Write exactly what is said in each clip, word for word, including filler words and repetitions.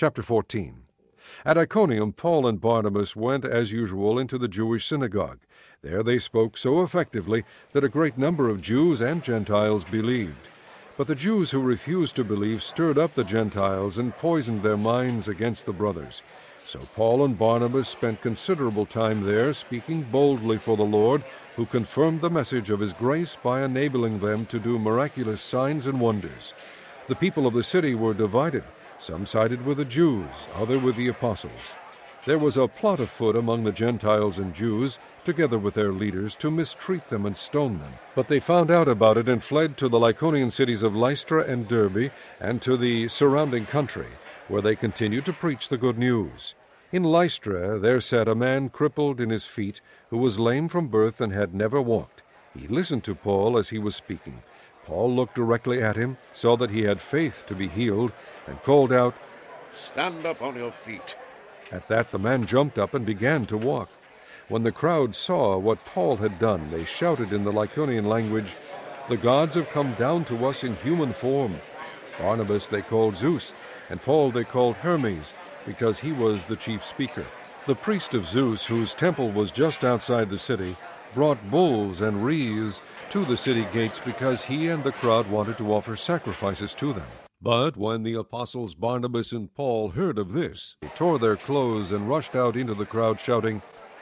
Chapter fourteen. At Iconium, Paul and Barnabas went as usual into the Jewish synagogue. There they spoke so effectively that a great number of Jews and Gentiles believed. But the Jews who refused to believe stirred up the Gentiles and poisoned their minds against the brothers. So Paul and Barnabas spent considerable time there, speaking boldly for the Lord, who confirmed the message of his grace by enabling them to do miraculous signs and wonders. The people of the city were divided. Some sided with the Jews, others with the apostles. There was a plot afoot among the Gentiles and Jews, together with their leaders, to mistreat them and stone them. But they found out about it and fled to the Lycaonian cities of Lystra and Derbe, and to the surrounding country, where they continued to preach the good news. In Lystra there sat a man crippled in his feet, who was lame from birth and had never walked. He listened to Paul as he was speaking. Paul looked directly at him, saw that he had faith to be healed, and called out, "Stand up on your feet." At that the man jumped up and began to walk. When the crowd saw what Paul had done, they shouted in the Lycaonian language, "The gods have come down to us in human form." Barnabas they called Zeus, and Paul they called Hermes, because he was the chief speaker. The priest of Zeus, whose temple was just outside the city, brought bulls and wreaths to the city gates because he and the crowd wanted to offer sacrifices to them. But when the apostles Barnabas and Paul heard of this, they tore their clothes and rushed out into the crowd, shouting,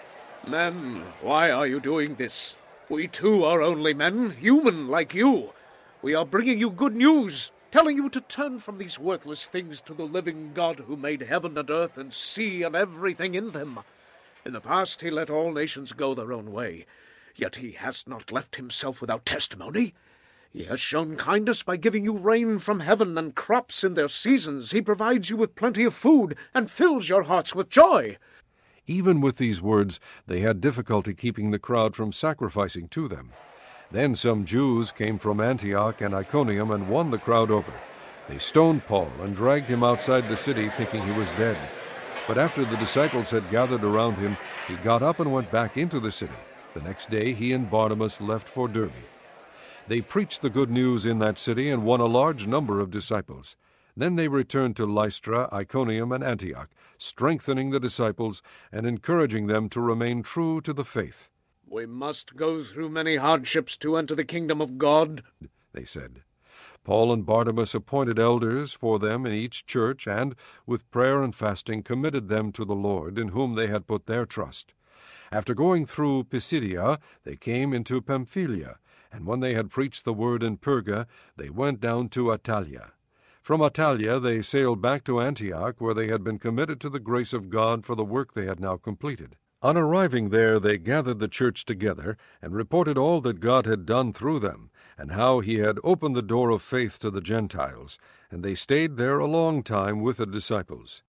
"Men, why are you doing this? We too are only men, human like you. We are bringing you good news, telling you to turn from these worthless things to the living God who made heaven and earth and sea and everything in them. In the past he let all nations go their own way, yet he has not left himself without testimony. He has shown kindness by giving you rain from heaven and crops in their seasons. He provides you with plenty of food and fills your hearts with joy." Even with these words, they had difficulty keeping the crowd from sacrificing to them. Then some Jews came from Antioch and Iconium and won the crowd over. They stoned Paul and dragged him outside the city, thinking he was dead. But after the disciples had gathered around him, he got up and went back into the city. The next day he and Barnabas left for Derbe. They preached the good news in that city and won a large number of disciples. Then they returned to Lystra, Iconium, and Antioch, strengthening the disciples and encouraging them to remain true to the faith. "We must go through many hardships to enter the kingdom of God," they said. Paul and Barnabas appointed elders for them in each church, and, with prayer and fasting, committed them to the Lord, in whom they had put their trust. After going through Pisidia, they came into Pamphylia, and when they had preached the word in Perga, they went down to Attalia. From Attalia they sailed back to Antioch, where they had been committed to the grace of God for the work they had now completed. On arriving there, they gathered the church together and reported all that God had done through them, and how he had opened the door of faith to the Gentiles, and they stayed there a long time with the disciples.